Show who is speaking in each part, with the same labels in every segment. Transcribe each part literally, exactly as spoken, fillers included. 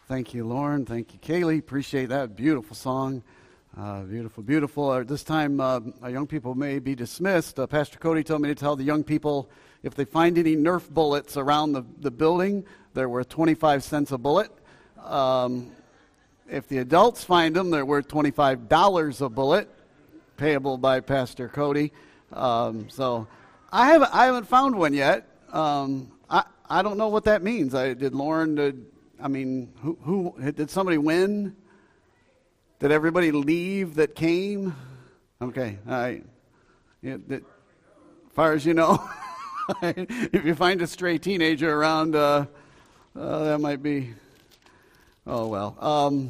Speaker 1: Thank you, Lauren. Thank you, Kaylee. Appreciate that. Beautiful song. Uh, beautiful, beautiful. Uh, this time, uh, our young people may be dismissed. Uh, Pastor Cody told me to tell the young people if they find any Nerf bullets around the, the building, they're worth twenty-five cents a bullet. Um, if the adults find them, they're worth twenty-five dollars a bullet, payable by Pastor Cody. Um, so I haven't, I haven't found one yet. Um, I, I don't know what that means. I did Lauren... Did, I mean, who, who did somebody win? Did everybody leave that came? Okay, all right. Yeah, that, as far as you know, if you find a stray teenager around, uh, uh, that might be, oh well. Um,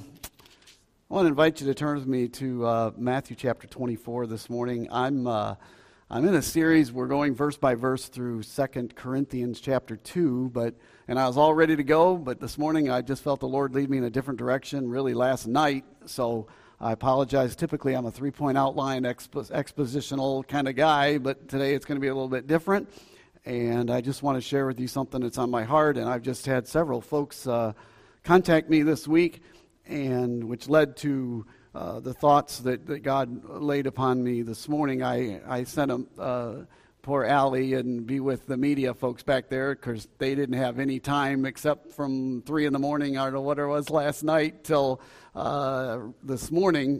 Speaker 1: I want to invite you to turn with me to uh, Matthew chapter twenty-four this morning. I'm uh, I'm in a series. We're going verse by verse through Second Corinthians chapter two, but and I was all ready to go, but this morning I just felt the Lord lead me in a different direction, really last night, so I apologize. Typically I'm a three-point outline, expo- expositional kind of guy, but today it's going to be a little bit different, and I just want to share with you something that's on my heart, and I've just had several folks uh, contact me this week, and which led to uh, the thoughts that, that God laid upon me this morning. I, I sent them... Uh, poor Allie and be with the media folks back there because they didn't have any time except from three in the morning or whatever it was last night till uh, this morning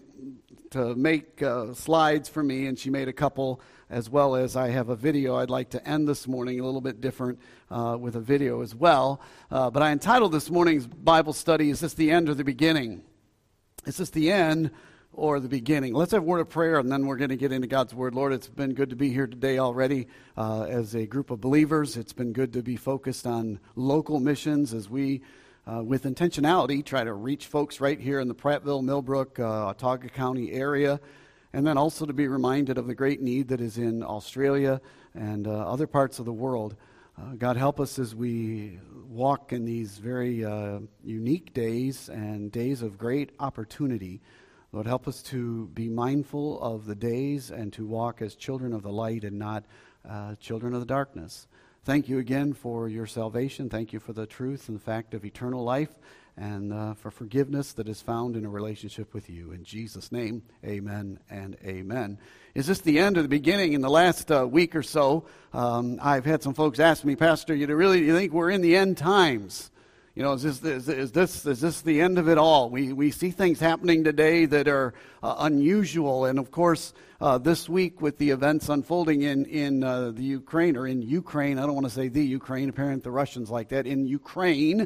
Speaker 1: to make uh, slides for me, and she made a couple, as well as I have a video I'd like to end this morning a little bit different uh, with a video as well. Uh, but I entitled this morning's Bible study, Is This the End or the Beginning? Is this the end or the beginning? Let's have a word of prayer, and then we're going to get into God's Word. Lord, it's been good to be here today already uh, as a group of believers. It's been good to be focused on local missions as we, uh, with intentionality, try to reach folks right here in the Prattville, Millbrook, uh, Autauga County area, and then also to be reminded of the great need that is in Australia and uh, other parts of the world. Uh, God, help us as we walk in these very uh, unique days and days of great opportunity. Lord, help us to be mindful of the days and to walk as children of the light and not uh, children of the darkness. Thank you again for your salvation. Thank you for the truth and the fact of eternal life and uh, for forgiveness that is found in a relationship with you. In Jesus' name, amen and amen. Is this the end or the beginning? In the last uh, week or so, um, I've had some folks ask me, Pastor, you really you think we're in the end times? You know, is this, is, is this is this the end of it all? We we see things happening today that are uh, unusual, and of course, uh, this week with the events unfolding in in uh, the Ukraine or in Ukraine, I don't want to say the Ukraine. Apparently, the Russians like that in Ukraine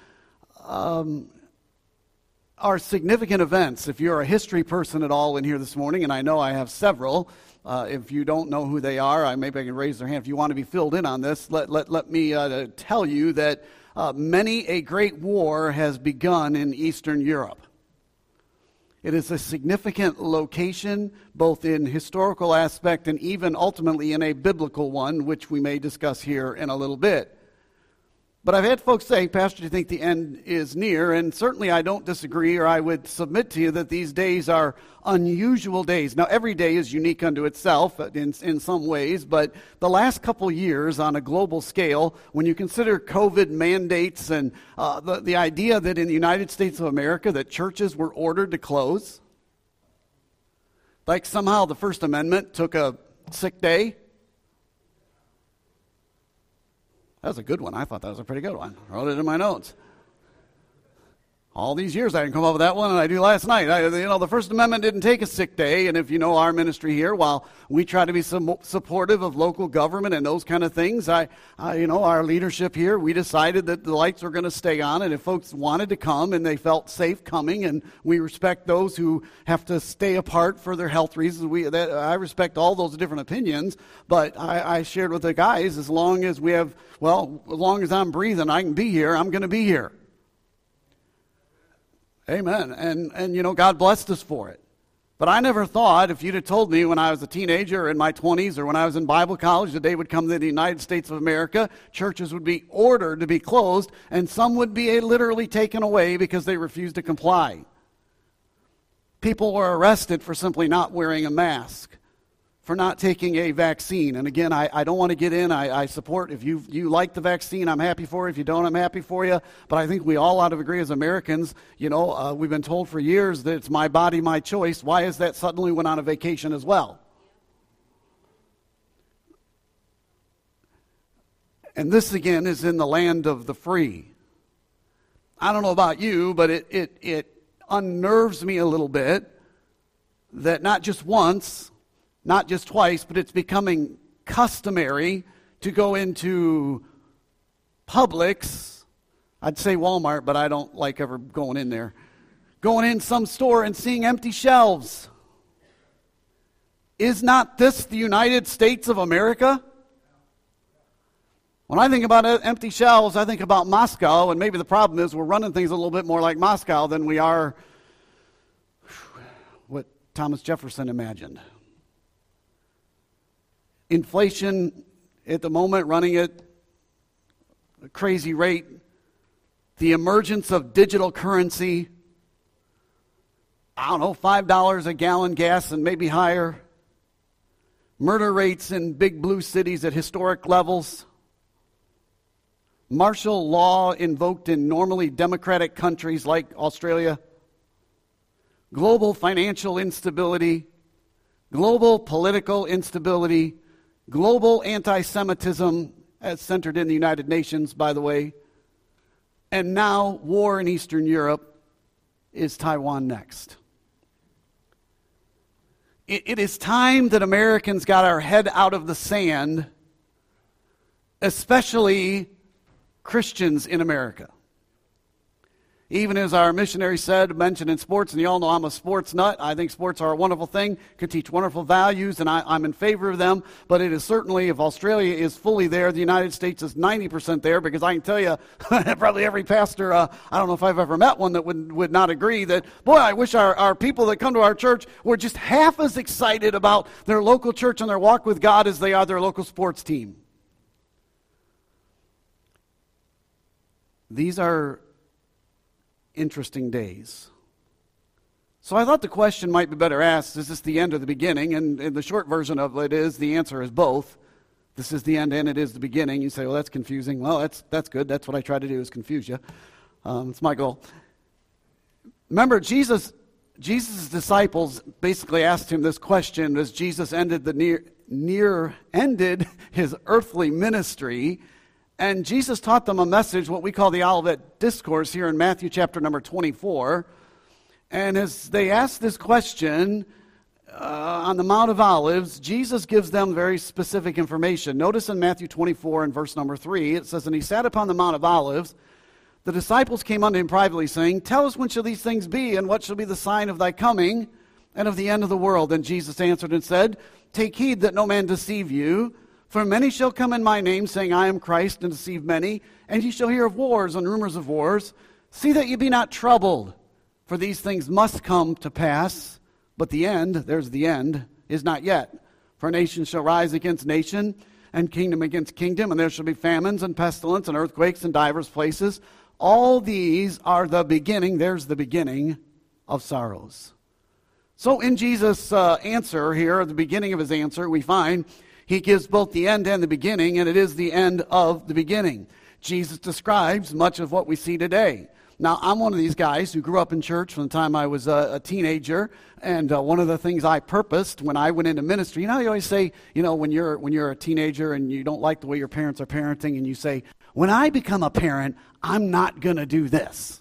Speaker 1: um, are significant events. If you're a history person at all in here this morning, and I know I have several. Uh, if you don't know who they are, I maybe I can raise their hand. If you want to be filled in on this, let let let me uh, tell you that. Uh, many a great war has begun in Eastern Europe. It is a significant location, both in historical aspect and even ultimately in a biblical one, which we may discuss here in a little bit. But I've had folks say, Pastor, do you think the end is near? And certainly I don't disagree, or I would submit to you that these days are unusual days. Now, every day is unique unto itself in, in some ways, but the last couple years on a global scale, when you consider COVID mandates and uh, the, the idea that in the United States of America that churches were ordered to close, like somehow the First Amendment took a sick day. That was a good one. I thought that was a pretty good one. I wrote it in my notes. All these years I didn't come up with that one, and I do last night. I, you know, the First Amendment didn't take a sick day, and if you know our ministry here, while we try to be some supportive of local government and those kind of things, I, I, you know, our leadership here, we decided that the lights were going to stay on, and if folks wanted to come and they felt safe coming, and we respect those who have to stay apart for their health reasons. We, that, I respect all those different opinions, but I, I shared with the guys, as long as we have, well, as long as I'm breathing, I can be here, I'm going to be here. Amen. And, and you know, God blessed us for it. But I never thought, if you'd have told me when I was a teenager or in my twenties or when I was in Bible college, the day would come that the United States of America, churches would be ordered to be closed, and some would be literally taken away because they refused to comply. People were arrested for simply not wearing a mask. for not taking a vaccine. And again, I, I don't want to get in. I, I support, if you you like the vaccine, I'm happy for it. If you don't, I'm happy for you. But I think we all ought to agree as Americans, you know, uh, we've been told for years that it's my body, my choice. Why is that suddenly went on a vacation as well? And this, again, is in the land of the free. I don't know about you, but it it, it unnerves me a little bit that not just once, not just twice, but it's becoming customary to go into Publix. I'd say Walmart, but I don't like ever going in there. Going in some store and seeing empty shelves. Is not this the United States of America? When I think about empty shelves, I think about Moscow, and maybe the problem is we're running things a little bit more like Moscow than we are what Thomas Jefferson imagined. Inflation at the moment running at a crazy rate. The emergence of digital currency. I don't know, five dollars a gallon gas and maybe higher. Murder rates in big blue cities at historic levels. Martial law invoked in normally democratic countries like Australia. Global financial instability. Global political instability. Global anti-Semitism, as centered in the United Nations, by the way. And now, war in Eastern Europe. Is Taiwan next? It, it is time that Americans got our head out of the sand, especially Christians in America. Even as our missionary said, mentioned in sports, and you all know I'm a sports nut. I think sports are a wonderful thing, can teach wonderful values, and I, I'm in favor of them. But it is certainly, if Australia is fully there, the United States is ninety percent there, because I can tell you, probably every pastor, uh, I don't know if I've ever met one that would, would not agree that, boy, I wish our, our people that come to our church were just half as excited about their local church and their walk with God as they are their local sports team. These are interesting days. So I thought the question might be better asked, is this the end or the beginning? And, and the short version of it is, the answer is both. This is the end and it is the beginning. You say, well, that's confusing. Well, that's that's good. That's what I try to do, is confuse you. Um, it's my goal. Remember, Jesus, Jesus' disciples basically asked him this question as Jesus ended the near, near ended his earthly ministry. And Jesus taught them a message, what we call the Olivet Discourse, here in Matthew chapter number twenty-four. And as they asked this question uh, on the Mount of Olives, Jesus gives them very specific information. Notice in Matthew twenty-four and verse number three, it says, "And he sat upon the Mount of Olives. The disciples came unto him privately, saying, Tell us when shall these things be, and what shall be the sign of thy coming and of the end of the world? And Jesus answered and said, Take heed that no man deceive you. For many shall come in my name, saying, I am Christ, and deceive many. And ye shall hear of wars and rumors of wars. See that ye be not troubled, for these things must come to pass. But the end," there's the end, "is not yet. For nation shall rise against nation, and kingdom against kingdom, and there shall be famines and pestilence and earthquakes in divers places. All these are the beginning," there's the beginning, "of sorrows." So in Jesus' uh, answer here, at the beginning of his answer, we find he gives both the end and the beginning, and it is the end of the beginning. Jesus describes much of what we see today. Now, I'm one of these guys who grew up in church from the time I was a, a teenager, and uh, one of the things I purposed when I went into ministry, you know, you always say, you know, when you're when you're a teenager and you don't like the way your parents are parenting, and you say, when I become a parent, I'm not going to do this.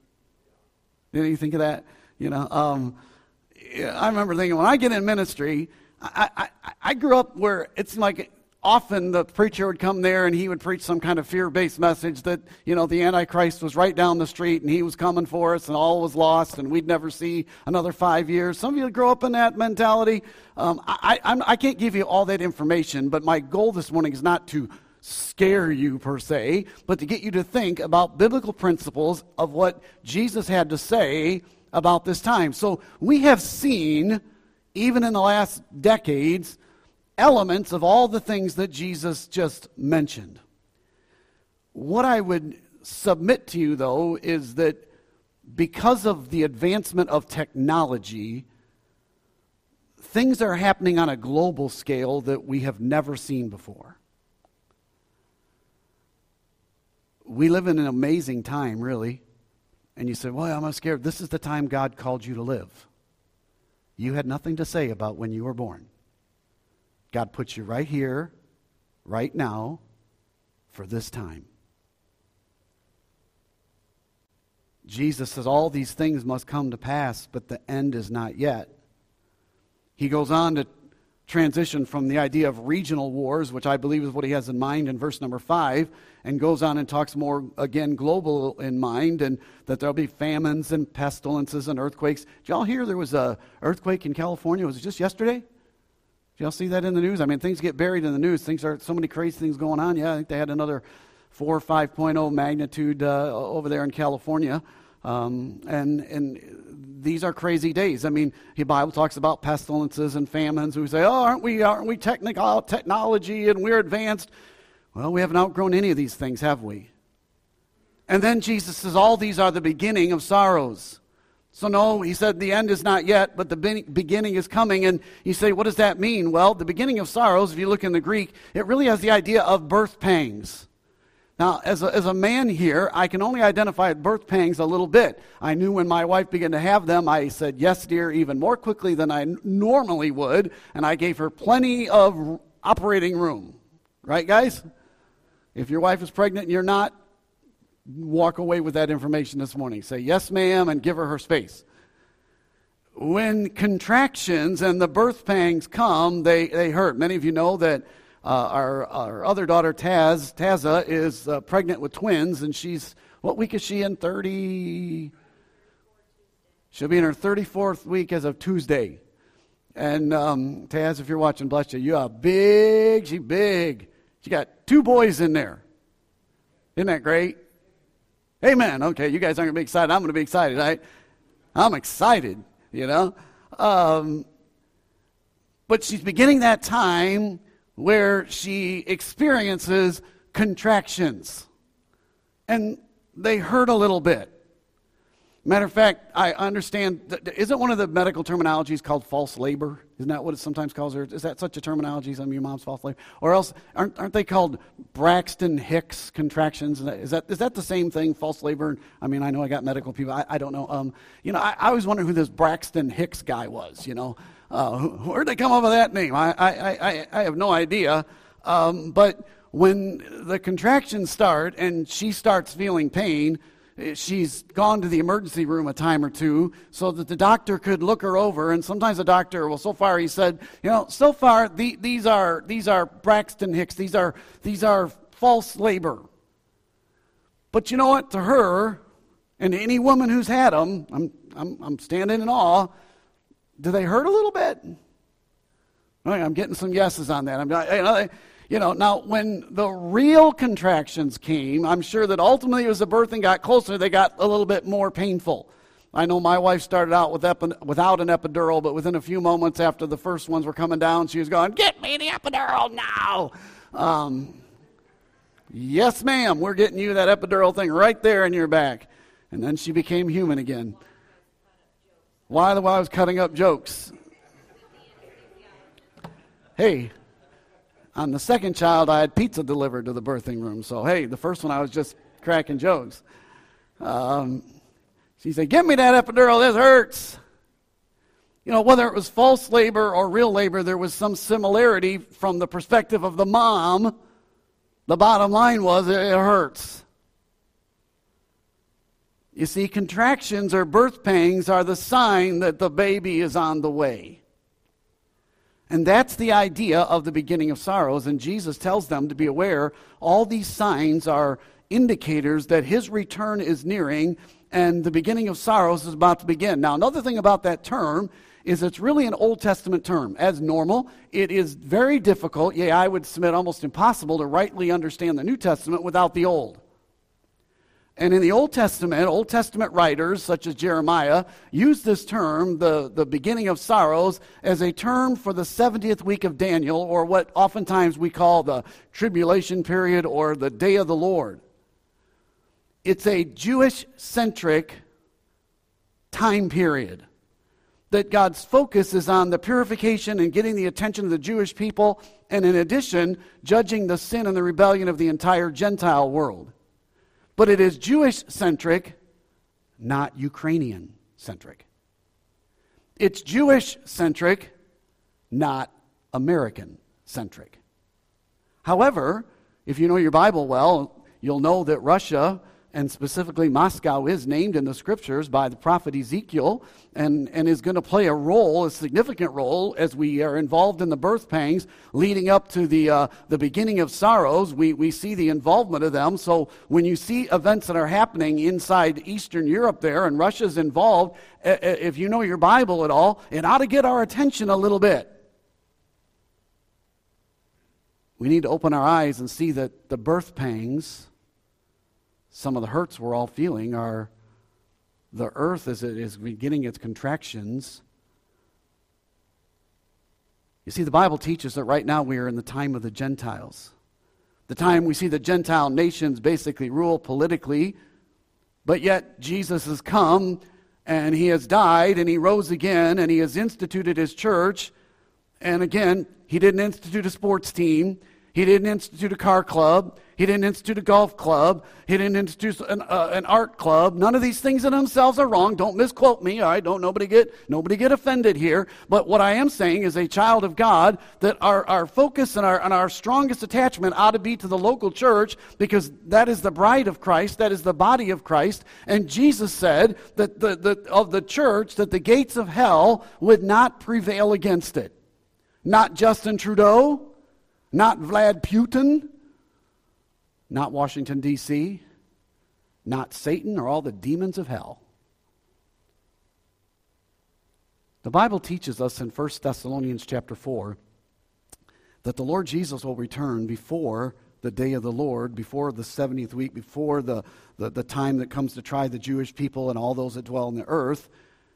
Speaker 1: Did you think of that? You know, um, I remember thinking, when I get in ministry, I, I, I grew up where it's like often the preacher would come there and he would preach some kind of fear-based message that, you know, the Antichrist was right down the street and he was coming for us and all was lost and we'd never see another five years. Some of you grow up in that mentality. Um, I, I, I can't give you all that information, but my goal this morning is not to scare you per se, but to get you to think about biblical principles of what Jesus had to say about this time. So we have seen, even in the last decades, elements of all the things that Jesus just mentioned. What I would submit to you, though, is that because of the advancement of technology, things are happening on a global scale that we have never seen before. We live in an amazing time, really. And you say, well, I'm scared. This is the time God called you to live. You had nothing to say about when you were born. God put you right here, right now, for this time. Jesus says all these things must come to pass, but the end is not yet. He goes on to transition from the idea of regional wars, which I believe is what he has in mind in verse number five, and goes on and talks more, again, global in mind, and that there'll be famines and pestilences and earthquakes. Did y'all hear there was an earthquake in California? Was it just yesterday? Did y'all see that in the news? I mean, things get buried in the news. Things are so many crazy things going on. Yeah, I think they had another four or five point oh magnitude uh, over there in California. Um, and and these are crazy days. I mean, the Bible talks about pestilences and famines. We say, oh, aren't we, aren't we technical technology and we're advanced? Well, we haven't outgrown any of these things, have we? And then Jesus says, all these are the beginning of sorrows. So no, he said the end is not yet, but the beginning is coming. And you say, what does that mean? Well, the beginning of sorrows, if you look in the Greek, it really has the idea of birth pangs. Now, as a, as a man here, I can only identify birth pangs a little bit. I knew when my wife began to have them, I said, yes, dear, even more quickly than I n- normally would, and I gave her plenty of r- operating room. Right, guys? If your wife is pregnant and you're not, walk away with that information this morning. Say, yes, ma'am, and give her her space. When contractions and the birth pangs come, they, they hurt. Many of you know that Uh, our, our other daughter, Taz, Tazza, is uh, pregnant with twins, and she's, what week is she in? thirty? She'll be in her thirty-fourth week as of Tuesday. And um, Taz, if you're watching, bless you, you are big, she big. She got two boys in there. Isn't that great? Amen. Okay, you guys aren't going to be excited. I'm going to be excited, right? I'm excited, you know. Um, but she's beginning that time where she experiences contractions. And they hurt a little bit. Matter of fact, I understand, isn't one of the medical terminologies called false labor? Isn't that what it sometimes calls? Or is that such a terminology, some of your mom's false labor? Or else, aren't, aren't they called Braxton Hicks contractions? Is that is that the same thing, false labor? I mean, I know I got medical people. I, I don't know. Um, you know, I, I always wondered who this Braxton Hicks guy was, you know. Uh, where'd they come up with that name? I, I, I, I have no idea. Um, but when the contractions start and she starts feeling pain, she's gone to the emergency room a time or two so that the doctor could look her over. And sometimes the doctor, well, so far he said, you know, so far the, these are these are Braxton Hicks. These are these are false labor. But you know what? To her, and to any woman who's had them, I'm I'm, I'm standing in awe. Do they hurt a little bit? I'm getting some yeses on that. I'm, you know, you know, now when the real contractions came, I'm sure that ultimately as the birthing got closer, they got a little bit more painful. I know my wife started out with epi- without an epidural, but within a few moments after the first ones were coming down, she was going, "Get me the epidural now!" Um, yes, ma'am, we're getting you that epidural thing right there in your back. And then she became human again. Why? While I was cutting up jokes. Hey, on the second child, I had pizza delivered to the birthing room. So, hey, the first one I was just cracking jokes. Um, she said, "Give me that epidural, this hurts." You know, whether it was false labor or real labor, there was some similarity from the perspective of the mom. The bottom line was it hurts. You see, contractions or birth pangs are the sign that the baby is on the way. And that's the idea of the beginning of sorrows. And Jesus tells them to be aware, all these signs are indicators that his return is nearing and the beginning of sorrows is about to begin. Now, another thing about that term is it's really an Old Testament term. As normal, it is very difficult, yea, I would submit almost impossible to rightly understand the New Testament without the Old. And in the Old Testament, Old Testament writers such as Jeremiah use this term, the, the beginning of sorrows, as a term for the seventieth week of Daniel, or what oftentimes we call the tribulation period or the day of the Lord. It's a Jewish-centric time period. that God's focus is on the purification and getting the attention of the Jewish people, and in addition, judging the sin and the rebellion of the entire Gentile world. But it is Jewish-centric, not Ukrainian-centric. It's Jewish-centric, not American-centric. However, if you know your Bible well, you'll know that Russia, and specifically Moscow, is named in the scriptures by the prophet Ezekiel, and, and is going to play a role, a significant role, as we are involved in the birth pangs leading up to the uh, the beginning of sorrows. We, we see the involvement of them. So when you see events that are happening inside Eastern Europe there, and Russia's involved, if you know your Bible at all, it ought to get our attention a little bit. We need to open our eyes and see that the birth pangs, some of the hurts we're all feeling, are the earth as it is beginning its contractions. You see, the Bible teaches that right now we are in the time of the Gentiles. The time we see the Gentile nations basically rule politically, but yet Jesus has come and he has died and he rose again and he has instituted his church. And again, he didn't institute a sports team. He didn't institute a car club. He didn't institute a golf club. He didn't institute an, uh, an art club. None of these things in themselves are wrong. Don't misquote me. All right, don't nobody get nobody get offended here. But what I am saying is, a child of God, that our, our focus and our and our strongest attachment ought to be to the local church, because that is the bride of Christ. That is the body of Christ. And Jesus said that the, the of the church that the gates of hell would not prevail against it. Not Justin Trudeau, not Vlad Putin, not Washington, D C, not Satan or all the demons of hell. The Bible teaches us in First Thessalonians chapter four that the Lord Jesus will return before the day of the Lord, before the seventieth week, before the, the, the time that comes to try the Jewish people and all those that dwell on the earth,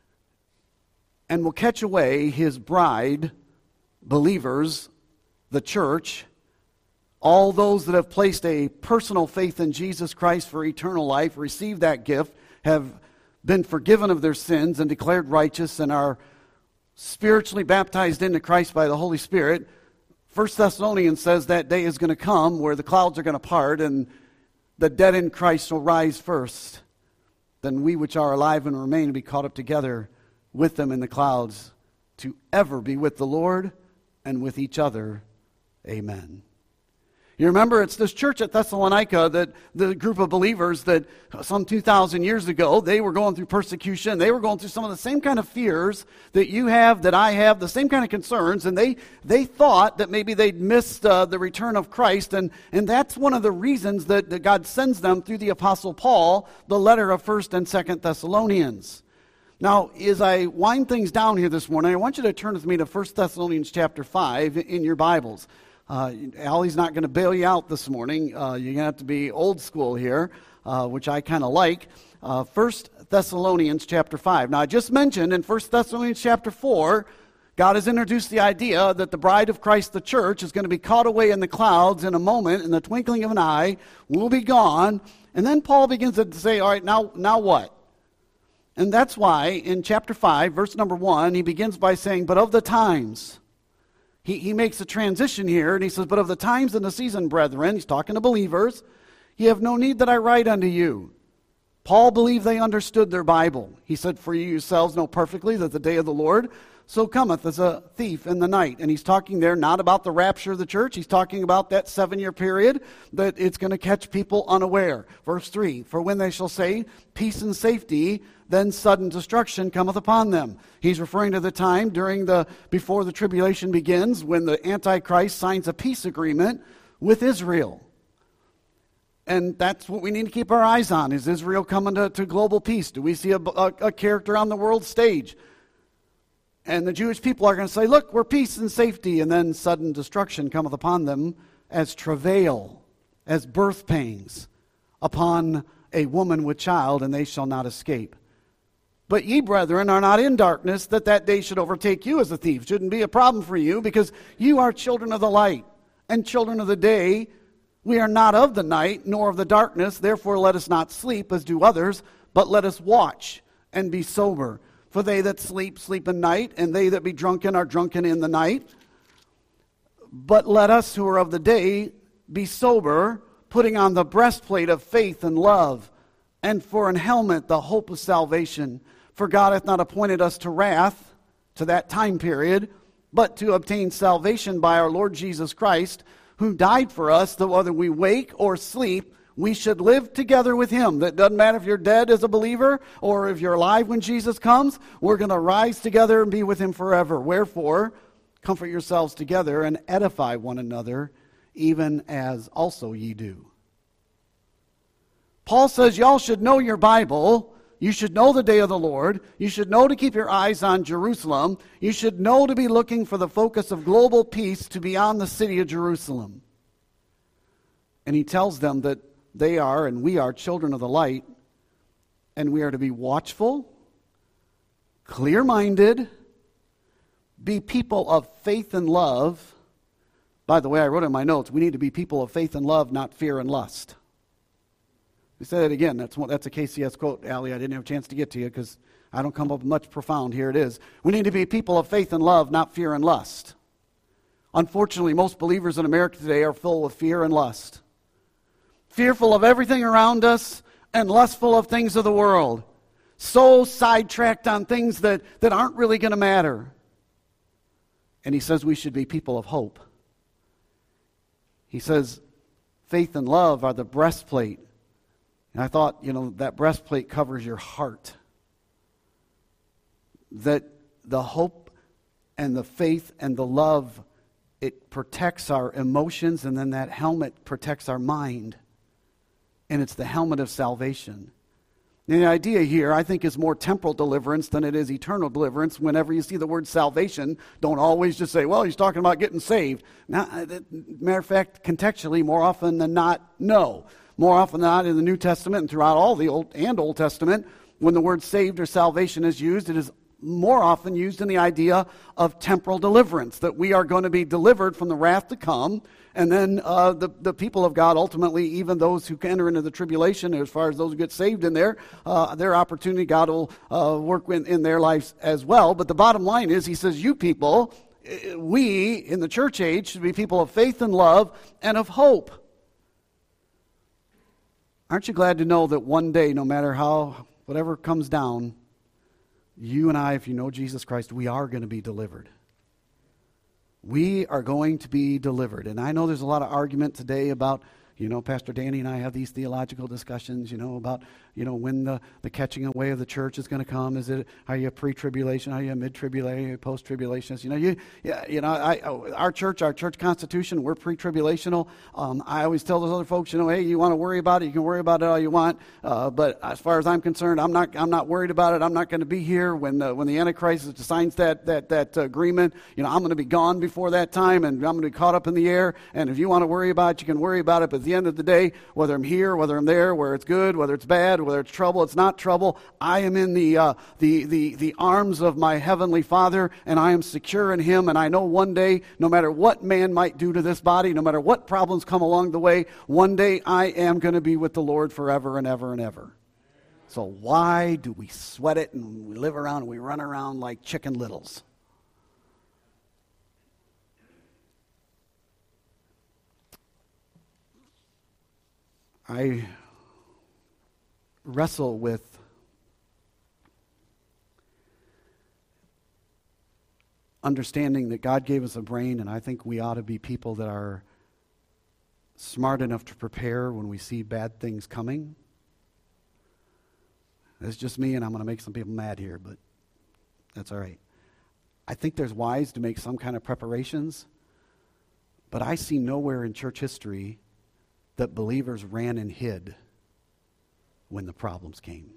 Speaker 1: and will catch away his bride, believers, the church, all those that have placed a personal faith in Jesus Christ for eternal life, received that gift, have been forgiven of their sins and declared righteous, and are spiritually baptized into Christ by the Holy Spirit. First Thessalonians says that day is going to come where the clouds are going to part and the dead in Christ will rise first. Then we which are alive and remain will be caught up together with them in the clouds to ever be with the Lord and with each other. Amen. You remember, it's this church at Thessalonica, that the group of believers that some two thousand years ago, they were going through persecution. They were going through some of the same kind of fears that you have, that I have, the same kind of concerns. And they they thought that maybe they'd missed uh, the return of Christ. And, and that's one of the reasons that, that God sends them through the Apostle Paul, the letter of First and Second Thessalonians. Now, as I wind things down here this morning, I want you to turn with me to First Thessalonians chapter five in your Bibles. Uh, Allie's not going to bail you out this morning. Uh, you're going to have to be old school here, uh, which I kind of like. Uh, First Thessalonians chapter five. Now, I just mentioned in First Thessalonians chapter four, God has introduced the idea that the bride of Christ, the church, is going to be caught away in the clouds in a moment, in the twinkling of an eye, will be gone. And then Paul begins to say, all right, now, now what? And that's why in chapter five, verse number one, he begins by saying, but of the times. He, he makes a transition here, and he says, but of the times and the season, brethren, he's talking to believers, ye have no need that I write unto you. Paul believed they understood their Bible. He said, for you yourselves know perfectly that the day of the Lord so cometh as a thief in the night. And he's talking there not about the rapture of the church. He's talking about that seven-year period that it's going to catch people unaware. Verse three, for when they shall say, peace and safety, then sudden destruction cometh upon them. He's referring to the time during the before the tribulation begins, when the Antichrist signs a peace agreement with Israel. And that's what we need to keep our eyes on. Is Israel coming to, to global peace? Do we see a, a, a character on the world stage? And the Jewish people are going to say, look, we're peace and safety. And then sudden destruction cometh upon them as travail, as birth pangs upon a woman with child, and they shall not escape. But ye, brethren, are not in darkness, that that day should overtake you as a thief. Shouldn't be a problem for you, because you are children of the light and children of the day. We are not of the night, nor of the darkness. Therefore let us not sleep as do others, but let us watch and be sober. For they that sleep, sleep in night, and they that be drunken are drunken in the night. But let us who are of the day be sober, putting on the breastplate of faith and love, and for an helmet the hope of salvation. For God hath not appointed us to wrath, to that time period, but to obtain salvation by our Lord Jesus Christ, who died for us, that whether we wake or sleep, we should live together with him. That doesn't matter if you're dead as a believer or if you're alive when Jesus comes. We're going to rise together and be with him forever. Wherefore, comfort yourselves together and edify one another, even as also ye do. Paul says y'all should know your Bible. You should know the day of the Lord. You should know to keep your eyes on Jerusalem. You should know to be looking for the focus of global peace to beyond the city of Jerusalem. And he tells them that they are and we are children of the light, and we are to be watchful, clear-minded, be people of faith and love. By the way, I wrote in my notes, we need to be people of faith and love, not fear and lust. We say that again. That's one, that's a K C S quote, Allie. I didn't have a chance to get to you because I don't come up with much profound. Here it is. We need to be people of faith and love, not fear and lust. Unfortunately, most believers in America today are full of fear and lust. Fearful of everything around us and lustful of things of the world. So sidetracked on things that, that aren't really going to matter. And he says we should be people of hope. He says faith and love are the breastplate. And I thought, you know, that breastplate covers your heart. That the hope and the faith and the love, it protects our emotions, and then that helmet protects our mind. And it's the helmet of salvation. And the idea here, I think, is more temporal deliverance than it is eternal deliverance. Whenever you see the word salvation, don't always just say, well, he's talking about getting saved. Now, matter of fact, contextually, more often than not, no. More often than not in the New Testament and throughout all the Old and Old Testament, when the word saved or salvation is used, it is more often used in the idea of temporal deliverance, that we are going to be delivered from the wrath to come. And then uh, the, the people of God, ultimately, even those who enter into the tribulation, as far as those who get saved in there, uh, their opportunity, God will uh, work in, in their lives as well. But the bottom line is, he says, you people, we in the church age should be people of faith and love and of hope. Aren't you glad to know that one day, no matter how, whatever comes down, you and I, if you know Jesus Christ, we are going to be delivered. We are going to be delivered. And I know there's a lot of argument today about, you know, Pastor Danny and I have these theological discussions, you know, about, you know, when the, the catching away of the church is going to come. Is it, are you pre-tribulation? Are you mid-tribulation? Post-tribulationists? You know, you, yeah, you know, I, our church, our church constitution, we're pre-tribulational. Um, I always tell those other folks, you know, hey, you want to worry about it, you can worry about it all you want. Uh, but as far as I'm concerned, I'm not, I'm not worried about it. I'm not going to be here when the, when the Antichrist signs that, that, that agreement. You know, I'm going to be gone before that time, and I'm going to be caught up in the air. And if you want to worry about it, you can worry about it. But at the end of the day, whether I'm here, whether I'm there, whether it's good, whether it's bad, whether it's trouble, it's not trouble, I am in the, uh, the, the, the arms of my heavenly Father, and I am secure in him. And I know one day, no matter what man might do to this body, no matter what problems come along the way, one day I am going to be with the Lord forever and ever and ever. So why do we sweat it and we live around and we run around like Chicken Littles? I wrestle with understanding that God gave us a brain, and I think we ought to be people that are smart enough to prepare when we see bad things coming. That's just me, and I'm going to make some people mad here, but that's all right. I think there's wise to make some kind of preparations, but I see nowhere in church history that believers ran and hid when the problems came.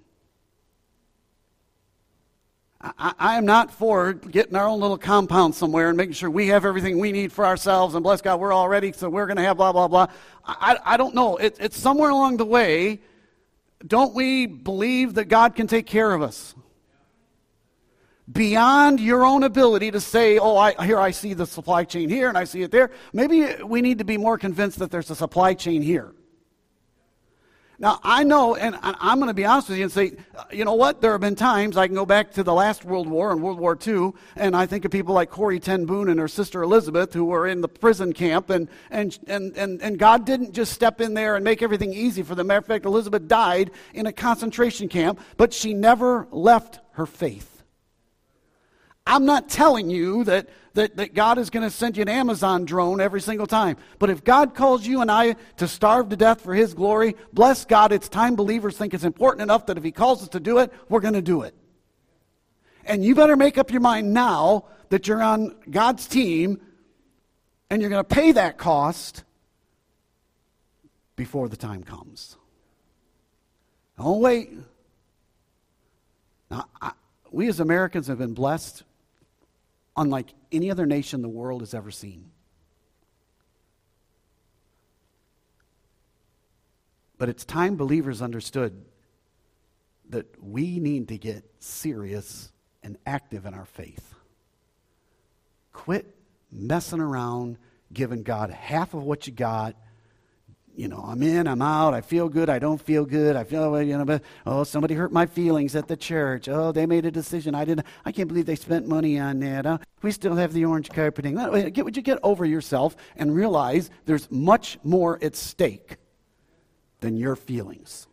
Speaker 1: I, I am not for getting our own little compound somewhere and making sure we have everything we need for ourselves, and bless God, we're all ready, so we're going to have blah, blah, blah. I, I don't know. It, it's somewhere along the way, don't we believe that God can take care of us? Beyond your own ability to say, oh, I, here I see the supply chain here and I see it there. Maybe we need to be more convinced that there's a supply chain here. Now, I know, and I'm going to be honest with you and say, you know what? There have been times, I can go back to the last World War and World War Two, and I think of people like Corrie ten Boom and her sister Elizabeth, who were in the prison camp, and and and and, and God didn't just step in there and make everything easy for them. Matter of fact, Elizabeth died in a concentration camp, but she never left her faith. I'm not telling you that, that, that God is going to send you an Amazon drone every single time. But if God calls you and I to starve to death for His glory, bless God, it's time believers think it's important enough that if He calls us to do it, we're going to do it. And you better make up your mind now that you're on God's team and you're going to pay that cost before the time comes. Don't wait. Now, I, we as Americans have been blessed unlike any other nation the world has ever seen. But it's time believers understood that we need to get serious and active in our faith. Quit messing around, giving God half of what you got. You know, I'm in, I'm out, I feel good, I don't feel good, I feel, you know, but, oh, somebody hurt my feelings at the church. Oh, they made a decision. I didn't, I can't believe they spent money on that. Oh, we still have the orange carpeting. Get, would you get over yourself and realize there's much more at stake than your feelings.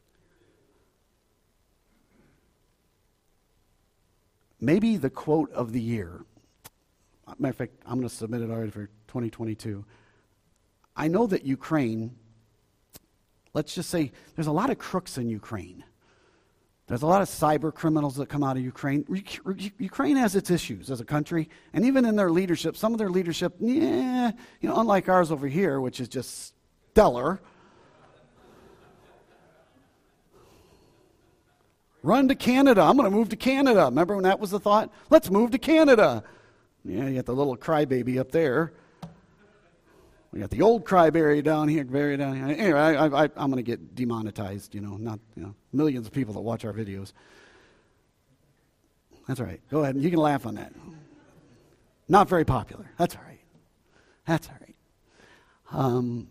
Speaker 1: Maybe the quote of the year. Matter of fact, I'm going to submit it already for twenty twenty-two. I know that Ukraine, let's just say there's a lot of crooks in Ukraine. There's a lot of cyber criminals that come out of Ukraine. Ukraine has its issues as a country, and even in their leadership, some of their leadership, yeah, you know, unlike ours over here, which is just stellar. Run to Canada. I'm going to move to Canada. Remember when that was the thought? Let's move to Canada. Yeah, you got the little crybaby up there. We got the old cryberry down here, berry down here. Anyway, I, I, I'm going to get demonetized, you know, not, you know, millions of people that watch our videos. That's all right. Go ahead. You can laugh on that. Not very popular. That's all right. That's all right. Um,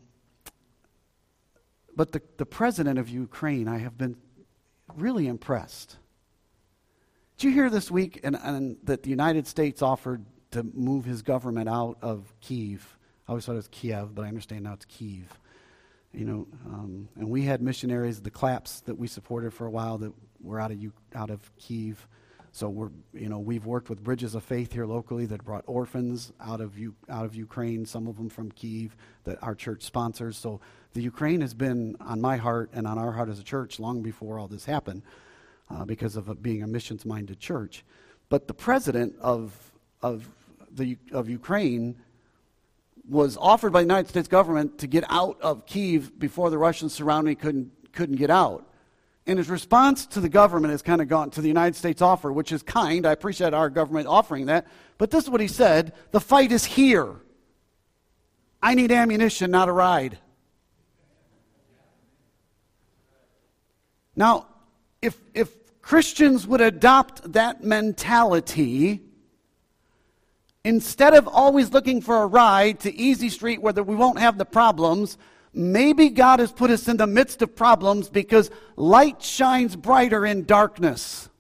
Speaker 1: but the, the president of Ukraine, I have been really impressed. Did you hear this week and, and that the United States offered to move his government out of Kyiv? I always thought it was Kiev, but I understand now it's Kyiv. You know, um, and we had missionaries, the Claps that we supported for a while, that were out of U- out of Kyiv. So we're, you know, we've worked with Bridges of Faith here locally that brought orphans out of U- out of Ukraine, some of them from Kyiv, that our church sponsors. So the Ukraine has been on my heart and on our heart as a church long before all this happened, uh, because of it being a missions-minded church. But the president of of the of Ukraine was offered by the United States government to get out of Kyiv before the Russians surrounding couldn't couldn't get out. And his response to the government has kind of gone to the United States offer, which is kind. I appreciate our government offering that. But this is what he said: the fight is here. I need ammunition, not a ride. Now, if if Christians would adopt that mentality, instead of always looking for a ride to Easy Street where we won't have the problems, maybe God has put us in the midst of problems because light shines brighter in darkness.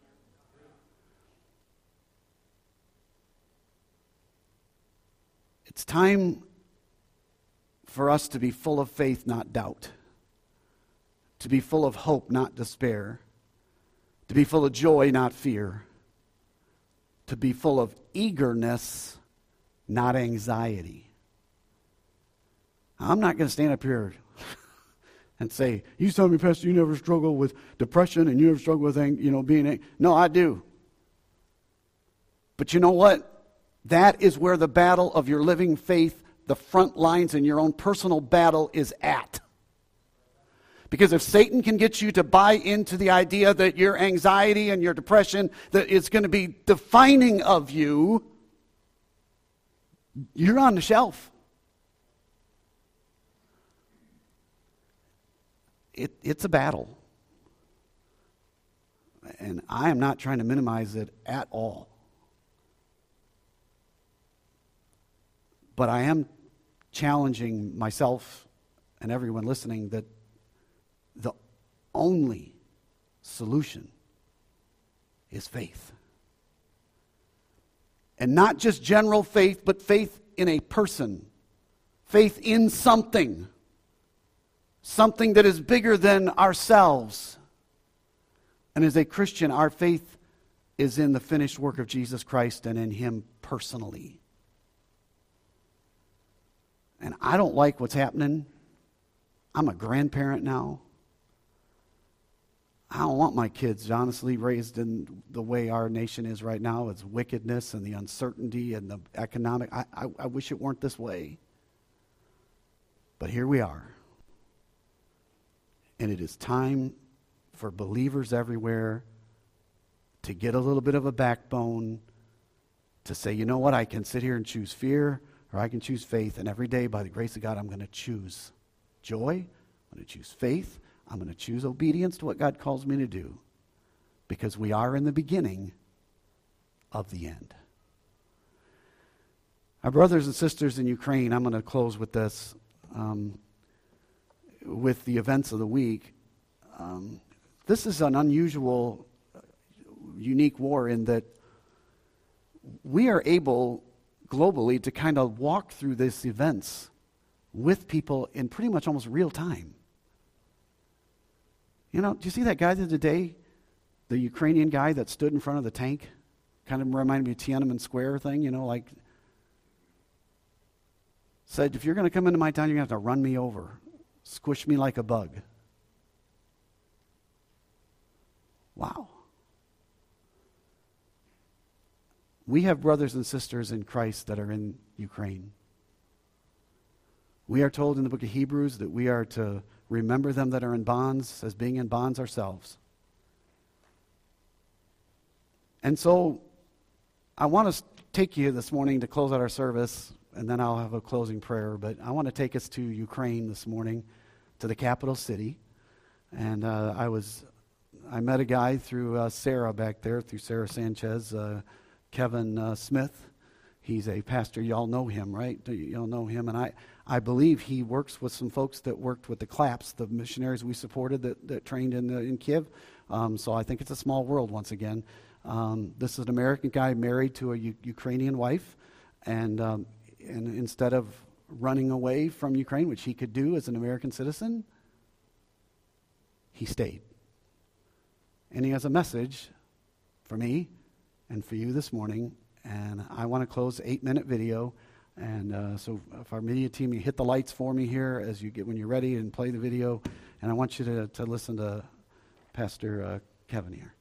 Speaker 1: It's time for us to be full of faith, not doubt. To be full of hope, not despair. To be full of joy, not fear. To be full of eagerness, not anxiety. I'm not going to stand up here and say, you tell me, Pastor, you never struggle with depression and you never struggle with, you know, being angry. No, I do. But you know what? That is where the battle of your living faith, the front lines in your own personal battle is at. Because if Satan can get you to buy into the idea that your anxiety and your depression, that it's going to be defining of you, you're on the shelf. It, it's a battle. And I am not trying to minimize it at all. But I am challenging myself and everyone listening that only solution is faith. And not just general faith, but faith in a person. Faith in something. Something that is bigger than ourselves. And as a Christian, our faith is in the finished work of Jesus Christ and in Him personally. And I don't like what's happening. I'm a grandparent now. I don't want my kids, honestly, raised in the way our nation is right now. It's wickedness and the uncertainty and the economic. I, I, I wish it weren't this way. But here we are. And it is time for believers everywhere to get a little bit of a backbone, to say, you know what, I can sit here and choose fear, or I can choose faith, and every day, by the grace of God, I'm going to choose joy, I'm going to choose faith, I'm going to choose obedience to what God calls me to do, because we are in the beginning of the end. Our brothers and sisters in Ukraine, I'm going to close with this, um, with the events of the week. Um, this is an unusual, unique war in that we are able globally to kind of walk through these events with people in pretty much almost real time. You know, do you see that guy the other day, the Ukrainian guy that stood in front of the tank? Kind of reminded me of Tiananmen Square thing, you know, like said, if you're going to come into my town, you're going to have to run me over, squish me like a bug. Wow. We have brothers and sisters in Christ that are in Ukraine. We are told in the book of Hebrews that we are to remember them that are in bonds as being in bonds ourselves. And so I want to take you this morning to close out our service, and then I'll have a closing prayer. But I want to take us to Ukraine this morning, to the capital city. And uh, I was, I met a guy through uh, Sarah back there, through Sarah Sanchez, uh, Kevin uh, Smith. He's a pastor. Y'all know him, right? Y'all know him. And I, I believe he works with some folks that worked with the Claps, the missionaries we supported that, that trained in, the, in Kiev. Um, so I think it's a small world once again. Um, this is an American guy married to a U- Ukrainian wife. And, um, and instead of running away from Ukraine, which he could do as an American citizen, he stayed. And he has a message for me and for you this morning. And I want to close eight-minute video. And uh, so if our media team, you hit the lights for me here as you get when you're ready and play the video. And I want you to, to listen to Pastor uh, Kevin here.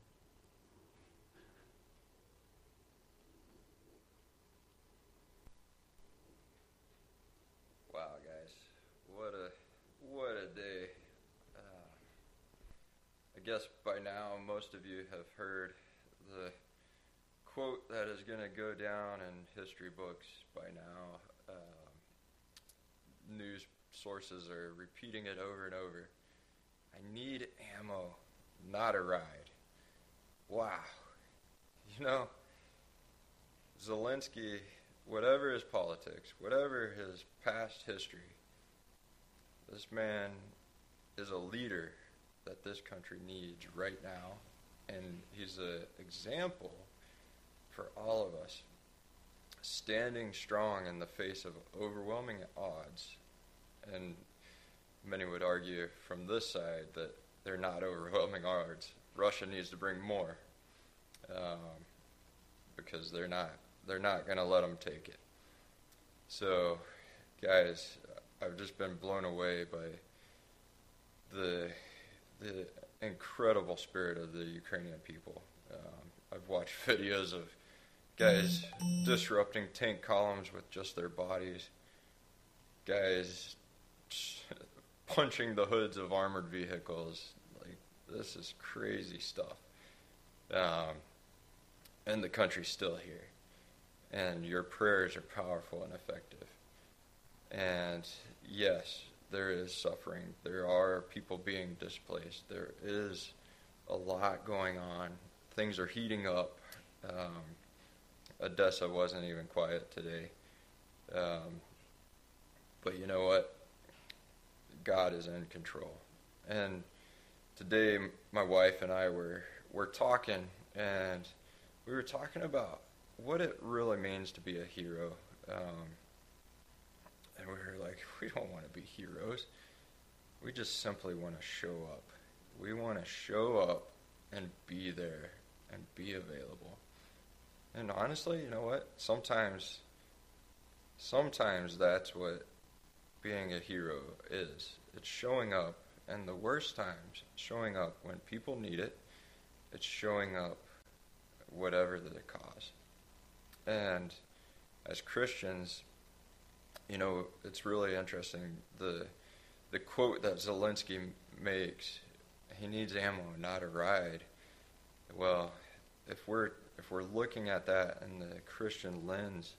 Speaker 2: Wow, guys, what a what a day! Uh, I guess by now most of you have heard the quote that is going to go down in history books by now. Uh, news sources are repeating it over and over. I need ammo, not a ride. Wow. You know, Zelensky, whatever his politics, whatever his past history, this man is a leader that this country needs right now. And he's an example for all of us, standing strong in the face of overwhelming odds. And many would argue from this side that they're not overwhelming odds. Russia needs to bring more, um, because they're not they're not going to let them take it. So, guys, I've just been blown away by the the incredible spirit of the Ukrainian people. Um, I've watched videos of guys disrupting tank columns with just their bodies. Guys punching the hoods of armored vehicles. Like, this is crazy stuff. Um, and the country's still here. And your prayers are powerful and effective. And yes, there is suffering. There are people being displaced. There is a lot going on. Things are heating up. Um, Odessa wasn't even quiet today. Um, but you know what? God is in control. And today my wife and I were were talking, and we were talking about what it really means to be a hero. Um, and we were like, we don't want to be heroes. We just simply want to show up. We want to show up and be there and be available. And honestly, you know what? Sometimes, sometimes that's what being a hero is. It's showing up, and the worst times, showing up when people need it. It's showing up whatever the cause. And as Christians, you know, it's really interesting. The the quote that Zelensky makes, he needs ammo, not a ride. Well, if we're if we're looking at that in the Christian lens,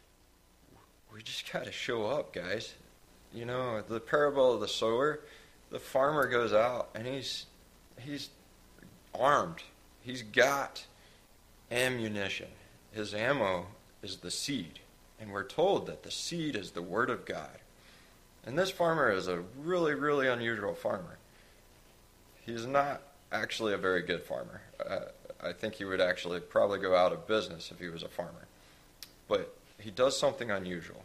Speaker 2: we just got to show up, guys. You know, the parable of the sower, the farmer goes out and he's he's armed. He's got ammunition. His ammo is the seed. And we're told that the seed is the Word of God. And this farmer is a really, really unusual farmer. He's not actually a very good farmer. Uh, I think he would actually probably go out of business if he was a farmer. But he does something unusual.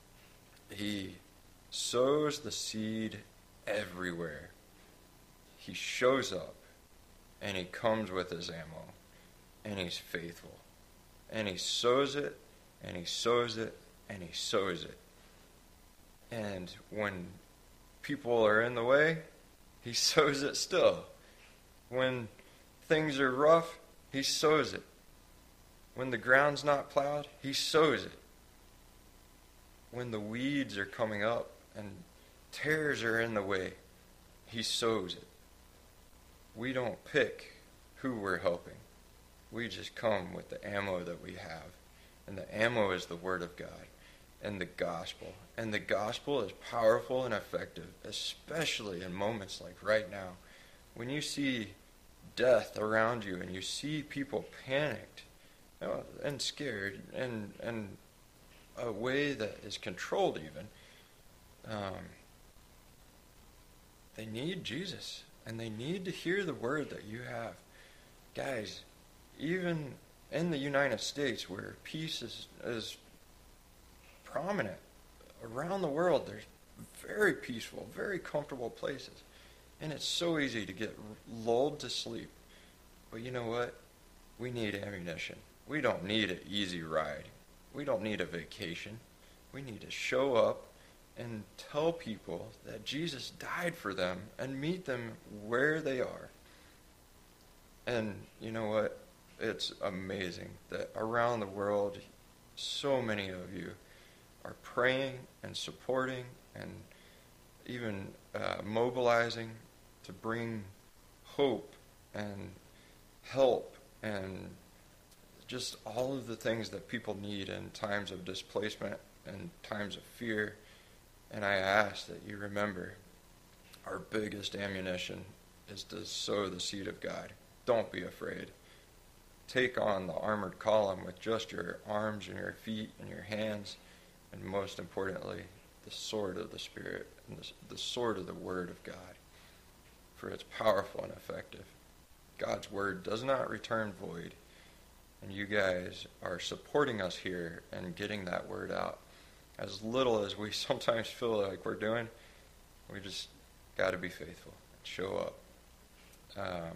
Speaker 2: He sows the seed everywhere. He shows up, and he comes with his ammo, and he's faithful. And he sows it, and he sows it, and he sows it. And when people are in the way, he sows it still. When things are rough, he sows it. When the ground's not plowed, he sows it. When the weeds are coming up and tares are in the way, he sows it. We don't pick who we're helping. We just come with the ammo that we have. And the ammo is the Word of God and the gospel. And the gospel is powerful and effective, especially in moments like right now. When you see death around you and you see people panicked you know, and scared and and a way that is controlled even, um, they need Jesus. And they need to hear the word that you have. Guys, even in the United States, where peace is, is prominent, around the world, there's very peaceful, very comfortable places. And it's so easy to get lulled to sleep. But you know what? We need ammunition. We don't need an easy ride. We don't need a vacation. We need to show up and tell people that Jesus died for them and meet them where they are. And you know what? It's amazing that around the world, so many of you are praying and supporting and even uh, mobilizing to bring hope and help and just all of the things that people need in times of displacement and times of fear. And I ask that you remember our biggest ammunition is to sow the seed of God. Don't be afraid. Take on the armored column with just your arms and your feet and your hands, and most importantly, the sword of the Spirit and the, the sword of the Word of God. For it's powerful and effective. God's Word does not return void, and you guys are supporting us here and getting that Word out. As little as we sometimes feel like we're doing, we just got to be faithful and show up. Um,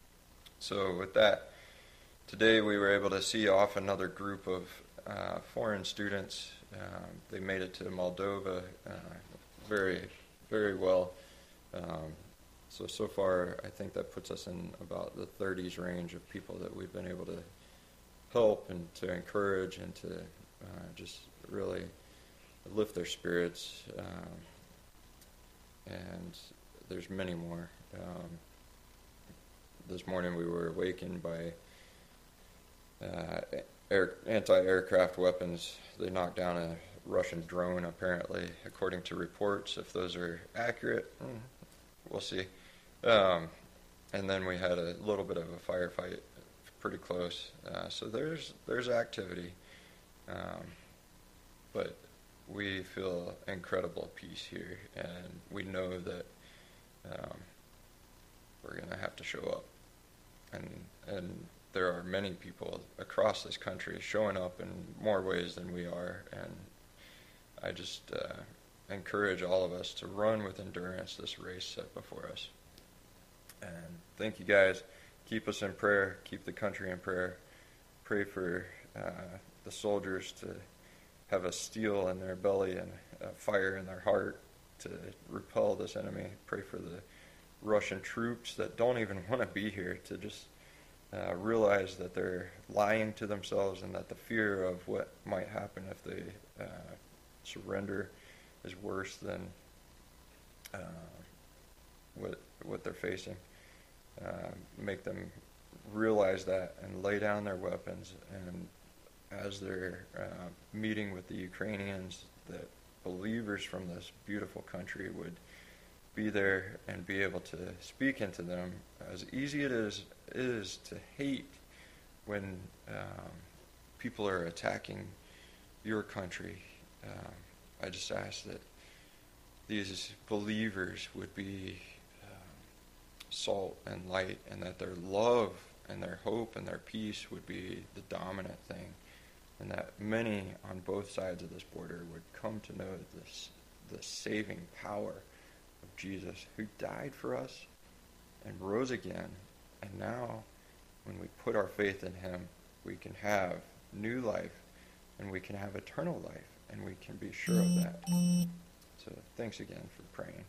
Speaker 2: so with that, today we were able to see off another group of uh, foreign students. Um, they made it to Moldova uh, very, very well. Um, so, so far, I think that puts us in about the thirties range of people that we've been able to help and to encourage and to uh, just really lift their spirits. Um, and there's many more. Um, this morning we were awakened by uh, air, anti-aircraft weapons. They knocked down a Russian drone, apparently, according to reports. If those are accurate, we'll see. Um, and then we had a little bit of a firefight pretty close. Uh, so there's there's activity. Um, but we feel incredible peace here, and we know that um, we're going to have to show up. And and there are many people across this country showing up in more ways than we are. And I just uh, encourage all of us to run with endurance this race set before us. And thank you guys. Keep us in prayer. Keep the country in prayer. Pray for uh, the soldiers to have a steel in their belly and a fire in their heart to repel this enemy. Pray for the Russian troops that don't even want to be here to just uh, realize that they're lying to themselves and that the fear of what might happen if they uh, surrender is worse than uh, what what they're facing. Uh, make them realize that and lay down their weapons, and as they're uh, meeting with the Ukrainians, that believers from this beautiful country would be there and be able to speak into them. As easy it is, is to hate when um, people are attacking your country, um, I just ask that these believers would be um, salt and light, and that their love and their hope and their peace would be the dominant thing, and that many on both sides of this border would come to know this the saving power of Jesus, who died for us and rose again. And now, when we put our faith in him, we can have new life, and we can have eternal life, and we can be sure of that. So thanks again for praying.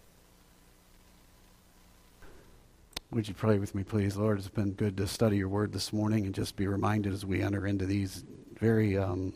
Speaker 1: Would you pray with me, please? Lord, it's been good to study your word this morning and just be reminded as we enter into these very, um,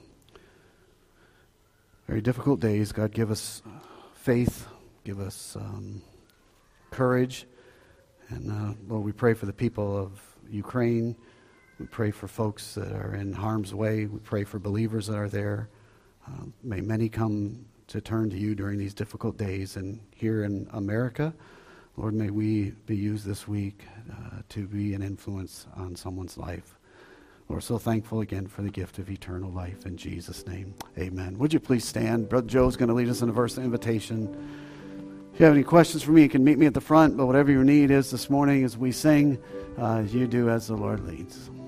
Speaker 1: very difficult days. God, give us faith, give us um, courage. And uh, Lord, we pray for the people of Ukraine. We pray for folks that are in harm's way. We pray for believers that are there. Uh, may many come to turn to you during these difficult days. And here in America, Lord, may we be used this week uh, to be an influence on someone's life. We're so thankful again for the gift of eternal life. In Jesus' name, amen. Would you please stand? Brother Joe's going to lead us in a verse of invitation. If you have any questions for me, you can meet me at the front. But whatever your need is this morning as we sing, uh, you do as the Lord leads.